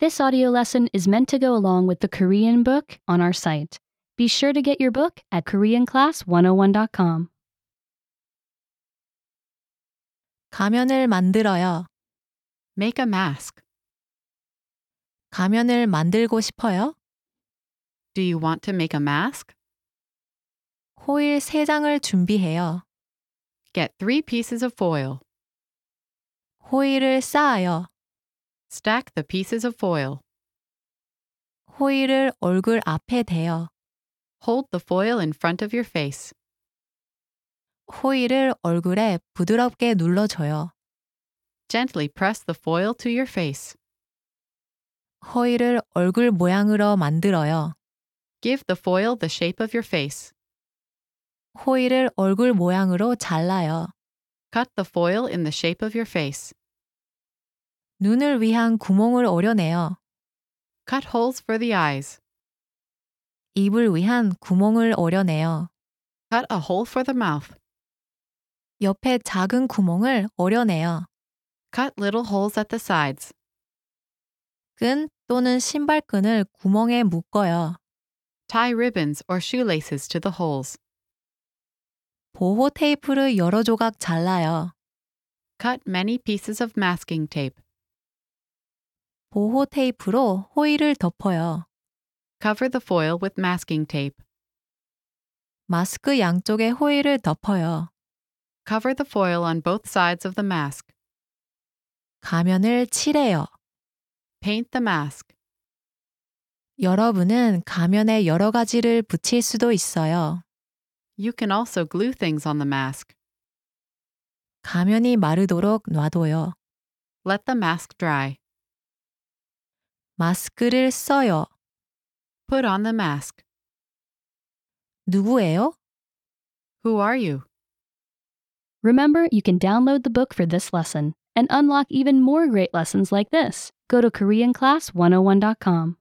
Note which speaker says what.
Speaker 1: This audio lesson is meant to go along with the Korean book on our site. Be sure to get your book at koreanclass101.com.
Speaker 2: 가면을 만들어요.
Speaker 3: Make a mask.
Speaker 2: 가면을 만들고 싶어요?
Speaker 3: Do you want to make a mask?
Speaker 2: 호일 3장을 준비해요.
Speaker 3: Get 3 pieces of foil.
Speaker 2: 호일을 쌓아요.
Speaker 3: Stack the pieces of foil.
Speaker 2: 호일을 얼굴 앞에 대요.
Speaker 3: Hold the foil in front of your face.
Speaker 2: 호일을 얼굴에 부드럽게 눌러줘요.
Speaker 3: Gently press the foil to your face.
Speaker 2: 호일을 얼굴 모양으로 만들어요.
Speaker 3: Give the foil the shape of your face.
Speaker 2: 호일을 얼굴 모양으로 잘라요.
Speaker 3: Cut the foil in the shape of your face.
Speaker 2: 눈을 위한 구멍을 오려내요.
Speaker 3: Cut holes for the eyes.
Speaker 2: 입을 위한 구멍을 오려내요.
Speaker 3: Cut a hole for the mouth.
Speaker 2: 옆에 작은 구멍을 오려내요.
Speaker 3: Cut little holes at the sides.
Speaker 2: 끈 또는 신발끈을 구멍에 묶어요.
Speaker 3: Tie ribbons or shoelaces to the holes.
Speaker 2: 보호 테이프를 여러 조각 잘라요.
Speaker 3: Cut many pieces of masking tape.
Speaker 2: 보호 테이프로 호일을 덮어요.
Speaker 3: Cover the foil with masking tape.
Speaker 2: 마스크 양쪽에 호일을 덮어요.
Speaker 3: Cover the foil on both sides of the mask.
Speaker 2: 가면을 칠해요.
Speaker 3: Paint the mask.
Speaker 2: 여러분은 가면에 여러 가지를 붙일 수도 있어요.
Speaker 3: You can also glue things on the mask.
Speaker 2: 가면이 마르도록 놔둬요.
Speaker 3: Let the mask dry.
Speaker 2: 마스크를 써요.
Speaker 3: Put on the mask.
Speaker 2: 누구예요?
Speaker 3: Who are you?
Speaker 1: Remember, you can download the book for this lesson and unlock even more great lessons like this. Go to koreanclass101.com.